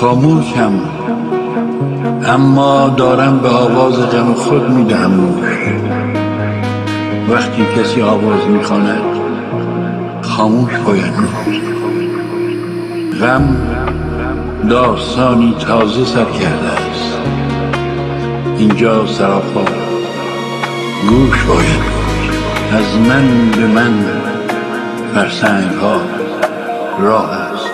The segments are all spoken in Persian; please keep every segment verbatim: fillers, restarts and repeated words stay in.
خاموشم، اما دارم به آواز غم خود میدهم گوش. وقتی کسی آواز میخواند خاموش باید بود. غم داستانی تازه سر کرده است، اینجا سراپا گوش باید بود. از من به من فرسنگ ها راه است.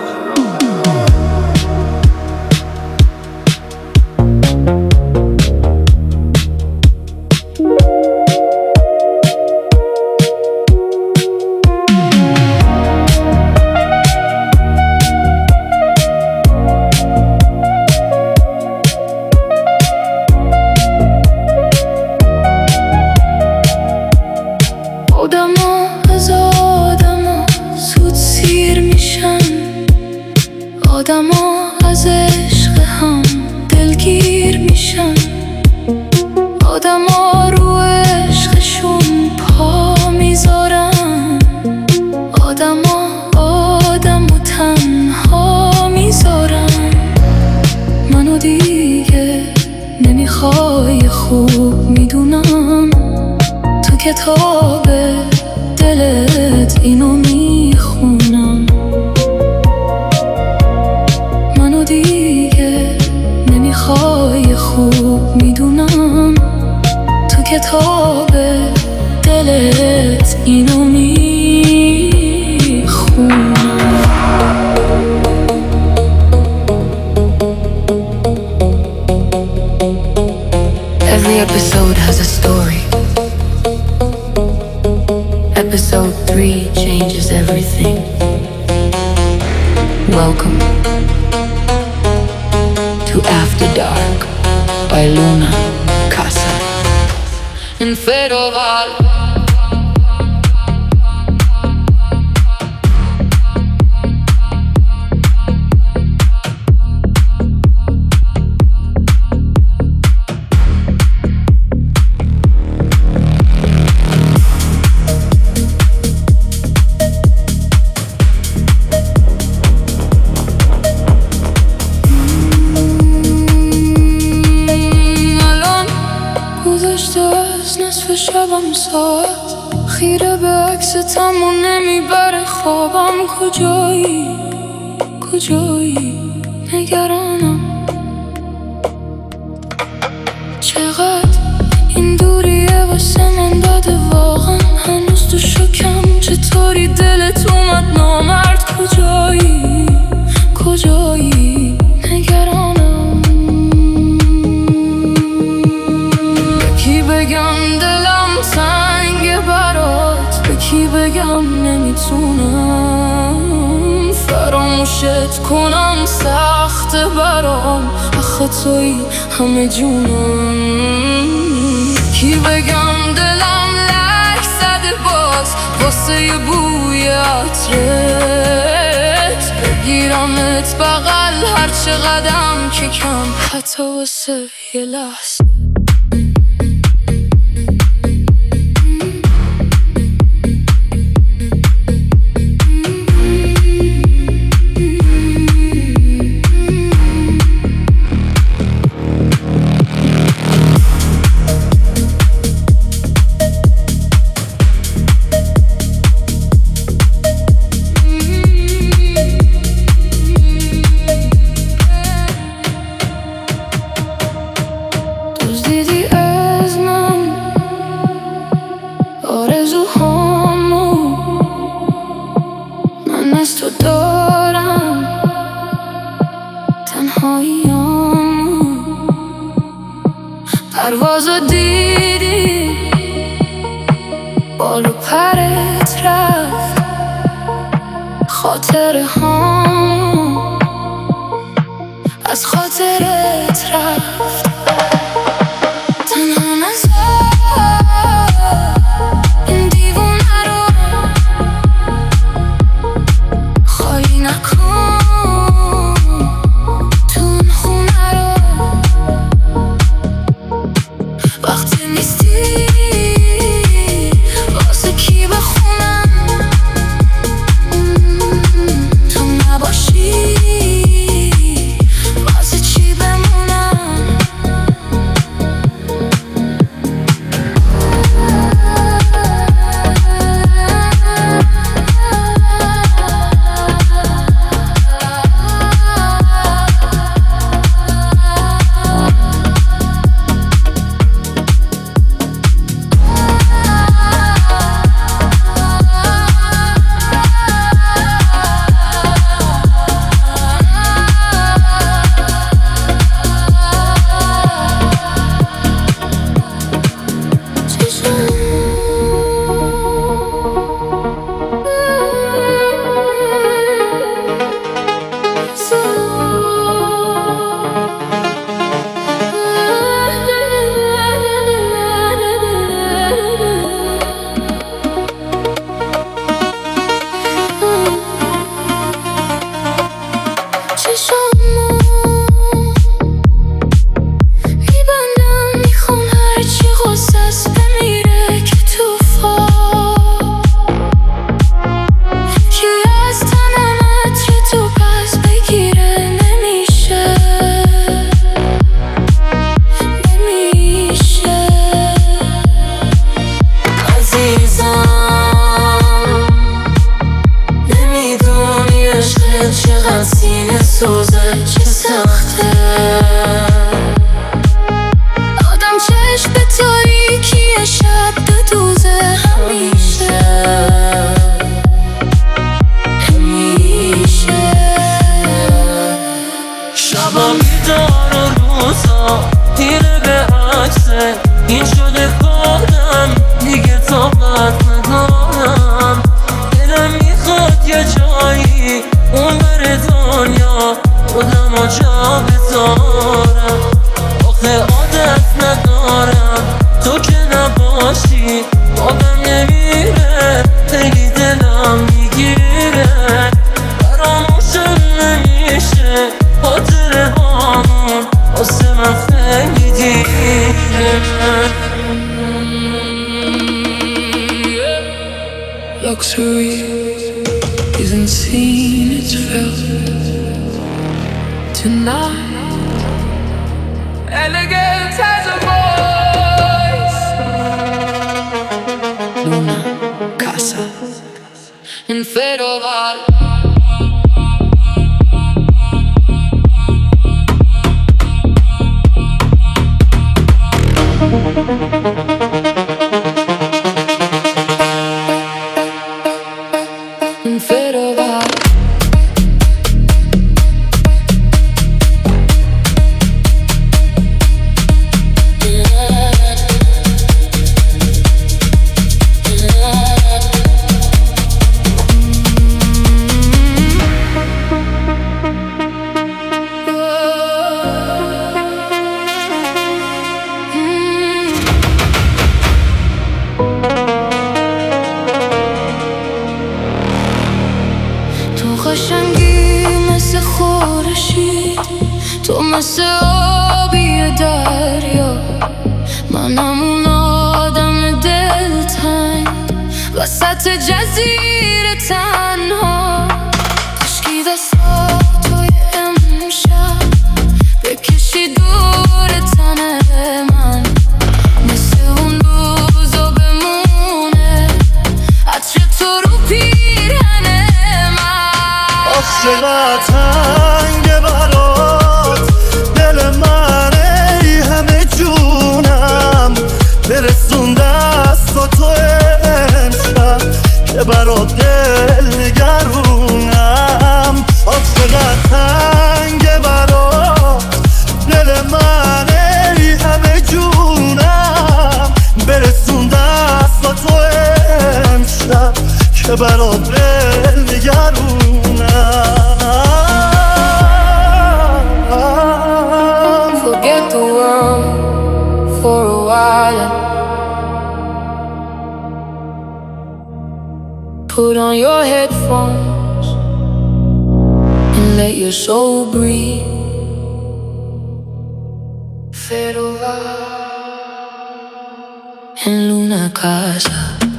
آدما از عشق هم دلگیر میشن، آدما رو عشقشون پا میذارن، آدما آدمو تنها میذارن. منو دیگه نمیخوای خوب میدونم، تو کتاب دلت اینو میخونم. دیگه نمیخوای خوب میدونم، تو کتاب دلت اینو میخونم. Every episode has a story. Episode three changes everything. Welcome to After Dark by Luna Casa. In Feroval. شبم ساعت خیره به عکستم و نمیبره خوابم. کجایی کجایی نگرانم، چقدر این دوریه واسه من بده واقعا. هنوز تو شکم چطوری دلت اومد نامرد. کجایی کجایی نگرانم، کی بگم دلم سنگ برات، به کی بگم نمیتونم فراموشت کنم. سخت برام آخه توی همه جونم. کی بگم دلم لک زده باز واسه یه بوی عطرت، بگیرمت بغل هر چه قدم که کم، حتی واسه یه لحظه. پروازو دیدی بالو پرت رفت، خاطره هم از خاطرت رفت. تنها نذار این دیوونه رو خالی نکن، تو اون خونه رو وقتی نیستی واسه کی بخونم. تو نباشی میسوزه چه سخته آدم چشم به تاریکی شب بدوزه همیشه همیشه شبا میدار و روزا دیره به عکسه این شده کارم دیگه طاقت ندارم دلم میخواد یه جایی اون بر دنیا خودم رو جا بذارم آخه عادت ندارم تو که نباشی آدم نمیره خیلی دلم میگیره فراموشم نمیشه خاطره هامون واسه من خیلی دیره Luxury isn't seen, it's felt tonight. Elegance has a voice. Luna, Casa, and Fedoval. قشنگی مثل خورشید تو مثل آبی دریا منم اون آدم دلتنگ وسط جزیره تنها کشکی دستاتوی امشب بکشی دور تن من مثل اون روزا بمونه عطر تو رو پیرهن چقدر تنگه برات دل من ای همه جونم برسون دست تو امشب که برات دل نگرونم آه چقدر تنگه برات دل من ای همه جونم برسون دست تو امشب که برات دل نگرونم Forget the world for a while and put on your headphones and let your soul breathe. Fedoval and Luna Casa.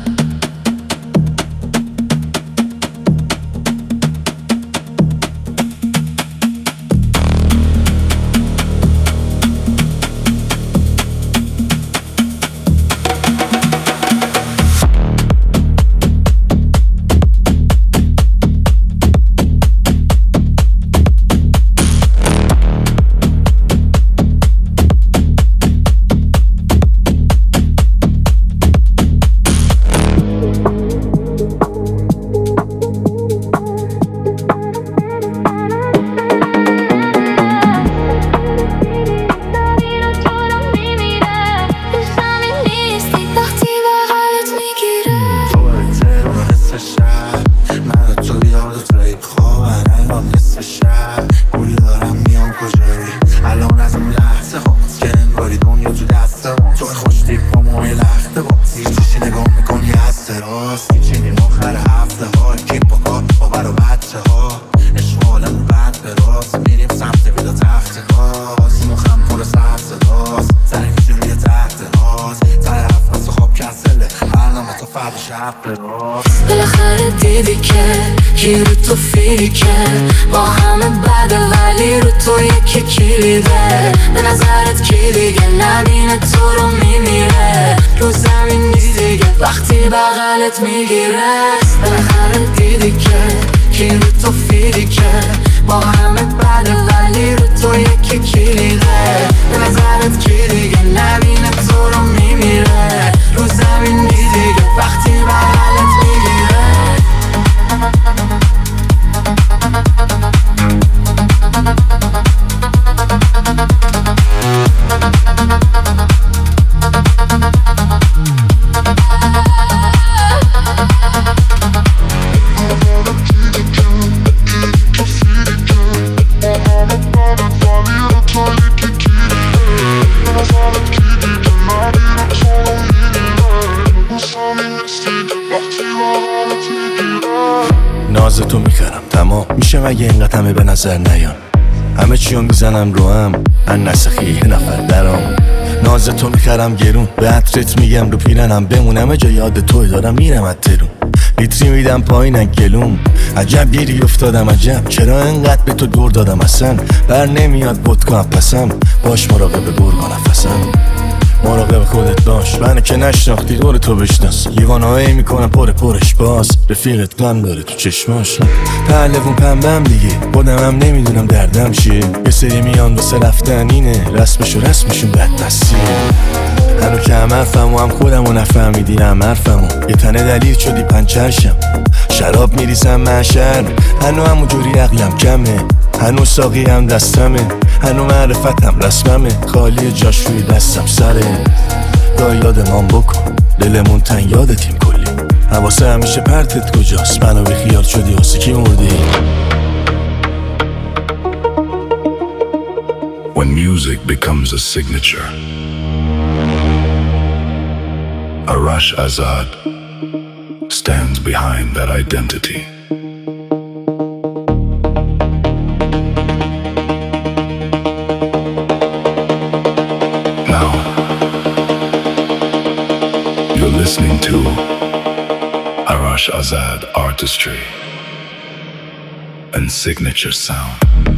بالاخره دیدی که کی رو تو فیکه با همه بده ولی رو تو یکی کلیده به نظرت کی دیگه نبینه تو رو میمیره رو زمین نیست دیگه وقتی بغلت میگیره بالاخره دیدی که کی رو تو فیکه با همه بده ناز تو میخرم تمام میشه مگه اینقدر همه به نظر نیان همه چیو میزنم رو هم ان نسخی یه نفر درام ناز تو میخرم گرون به عطرت میگم رو پیرنم بمونم جا یاد توی دارم میرم از ترون لیتری میدم پایین گلوم عجب گیری افتادم عجب چرا انقدر به تو دور دادم اصلا بر نمیاد ودکا پسم باش مراقب گرگا نفسم مراقب خودت باش منو که نشناختی دور تو بشناس یوانهایی میکنم پر پرش باز رفیقت غم داره تو چشماش پهلوون پنبم دیگه خودم هم نمیدونم دردم چیه یه سری میان واسه رفتن اینه رسمشو رسمشون بد نسیه هنو که هم حرفم و هم خودم و نفهمیدی هم حرفم و یه تنه دلیل شدی پنچرشم شراب میریزم محشر هنو همون جوری عقلم کمه هنو ساقی هم دستمه هنو معرفت هم رسممه خالی جاش روی دستم سره دا یادمان بکن دلمون تن یادتیم کلی حواسه همیشه پرتت کجاست منو بی خیال شدی واسه کی مردی When music becomes a signature, Arash Azad stands behind that identity. Now, you're listening to Arash Azad artistry and signature sound.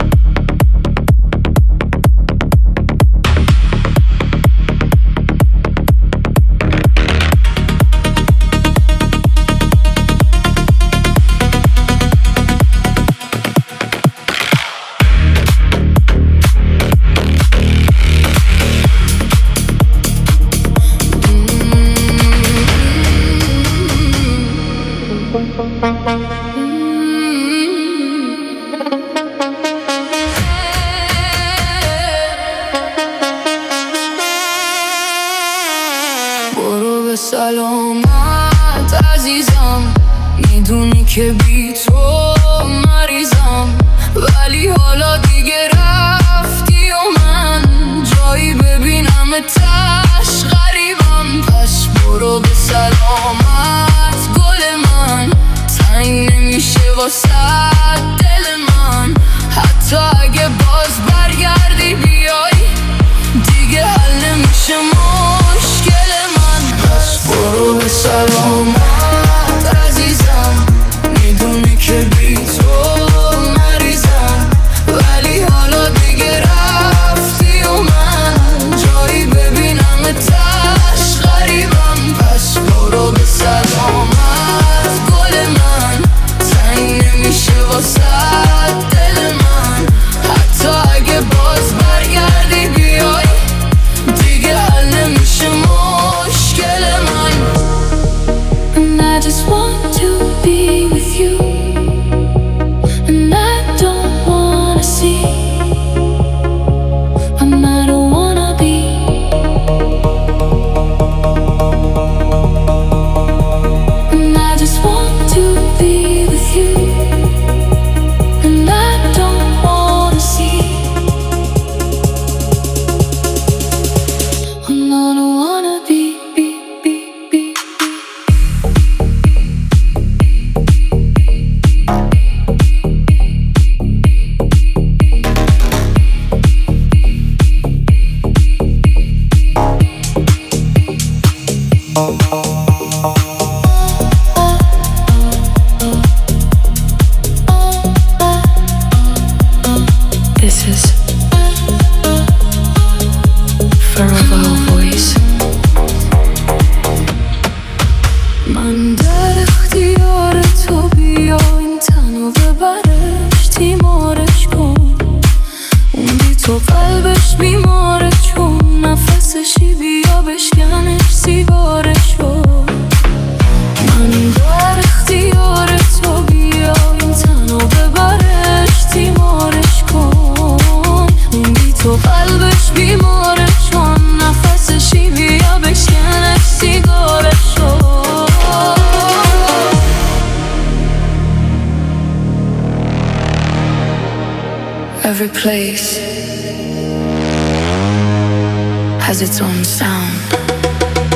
برو به سلامت عزیزم میدونی که بی تو مریضم ولی حالا دیگه رفتی و من جایی ببینم تش غریبم پس برو به سلامت گل من تنگ نمیشه واسه دل من حتی اگه باز برگردی بیای دیگه حل نمیشه مشکل من پس برو به سلامت عزیزم میدونی که بی تو مریضم ولی حالا دیگه رفتی و من جایی ببینم تش غریبم پس برو به سلامت گل من تنگ نمیشه واسه دل من حتی اگه باز برگردی بیای دیگه حل نمیشه مشکل من And I just want to be with you And I don't wanna see And I don't wanna be And I just want to be with you And I don't wanna see And I don't wanna be, be, be, be, be. This is Forever Voice من در اختیار تو بیا این تنو ببرش تیمارش کن اون بی تو قلبش بیماره چون نفسشی بیا بشکنش سیگارش کن من در اختیار تو بیا این تنو ببرش تیمارش کن اون بی تو قلبش بیماره چون نفسشی بیا بشکنش سیگارش کن Every place has its own sound.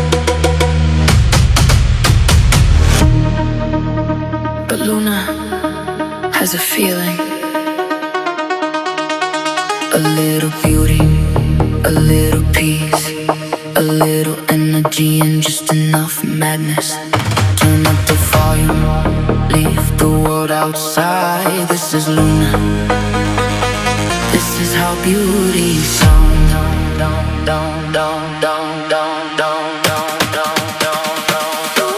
But Luna as a feeling. A little beauty, a little peace, a little energy and just enough madness. Turn up the volume, leave the world outside. This is Luna, this is how beauty sounds. Down, down, down, down, down, down, down, down, down, down, down.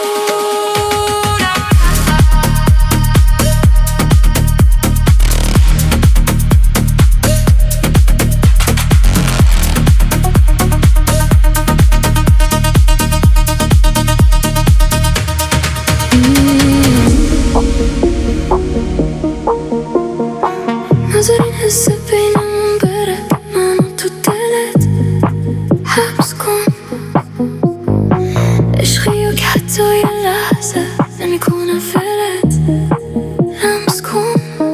نظرین حس بینمون بره منو تو دلت حبس کن عشقیو که حتی یه لحظه نمیکنه فلت لمس کن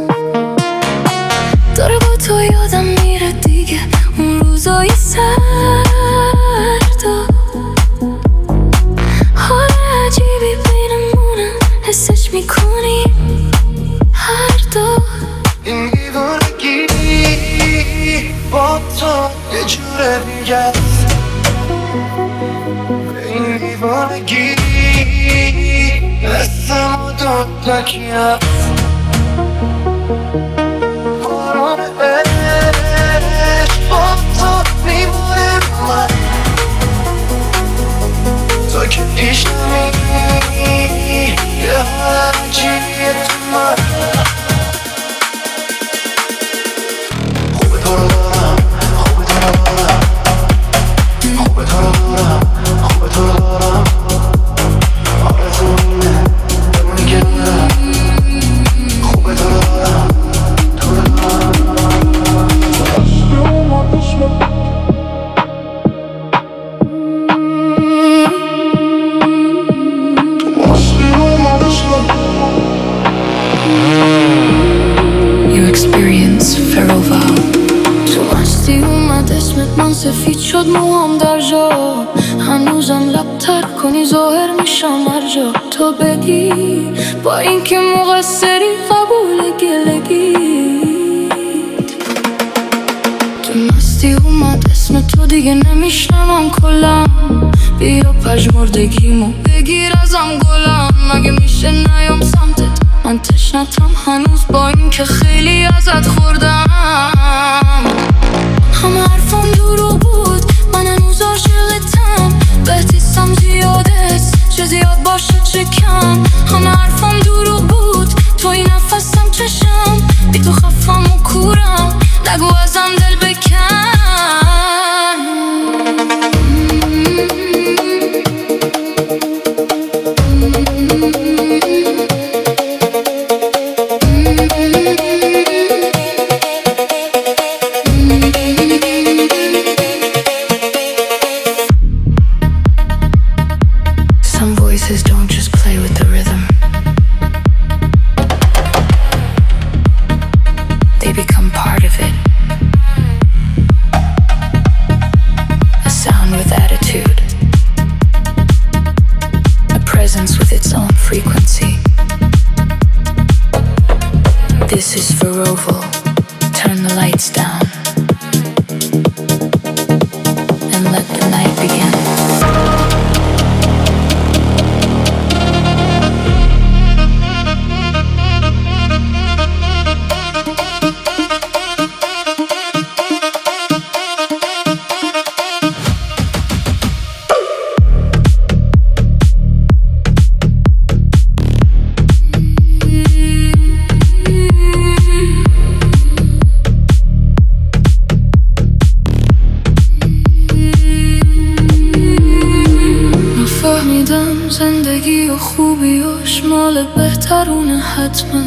داره با تو یادم میره دیگه اون روزای سردا حال عجیبی بینمونه حسش میکنی هر دو این دیوانگی با تو یه جوره دیگه این دیوانگی دستم و داد نکیم باران عشق با تو میمونه من تو که پیش نمی یه حال عجیبیه تو من سفید شد موام در جا هنوزم لب تر کنی ظاهر میشم هر جا تو بگی با اینکه مقصری قبول گلگی تو مستی اومد اسم تو دیگه نمیشنمم کلم بیا پژمردگیمو بگیر ازم گلم مگه میشه نیام سمتت من تشنتم هنوز با اینکه خیلی ازت خوردم همه حرفم دروغ بود من هنوز عاشقتم بهتیستم زیادست چه زیاد باشه چه کم همه حرفم دروغ بود تو این نفسم چشم بی تو خفم و کورم نگو ازم دل بکن زندگی و خوبیاش مال بهترونه حتما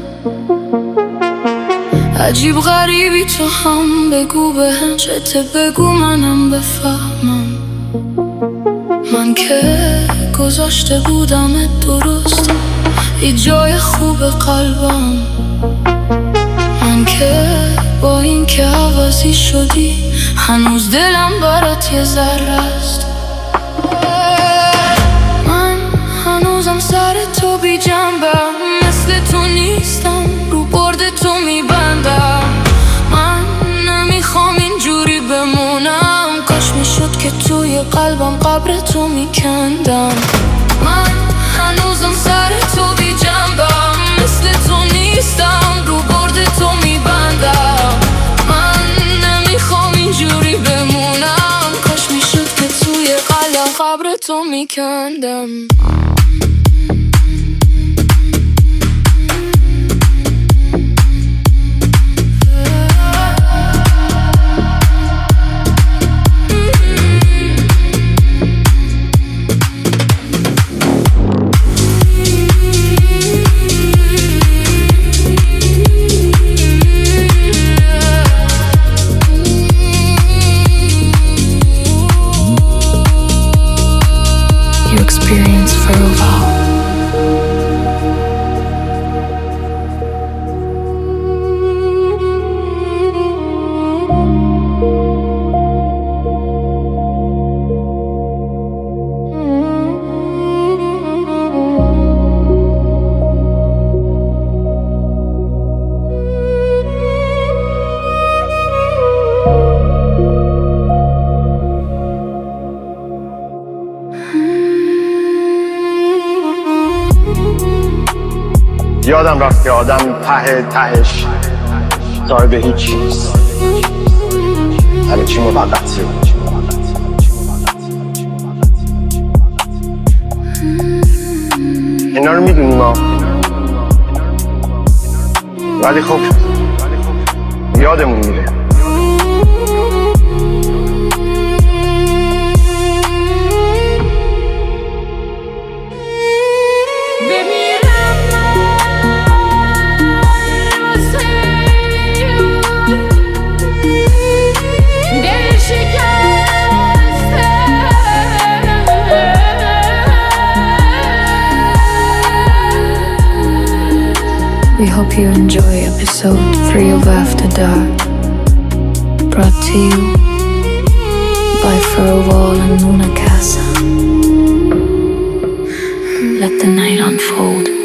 عجیب غریبی تو هم بگو بهم چته بگو منم بفهمم من که گذاشته بودم درست یه جای خوب قلبم من که با این که عوضی شدی هنوز دلم برات یه ذره است هنوزم سر تو بی جنبم مثل تو نیستم رو یادم رفت که آدم ته تهش صاحب هیچ چیز، همه چی موقته. اینا رو میدونیم ما، ولی خب یادمون میره. We hope you enjoy episode three of After Dark, brought to you by Furwall and Luna Casa. Let the night unfold.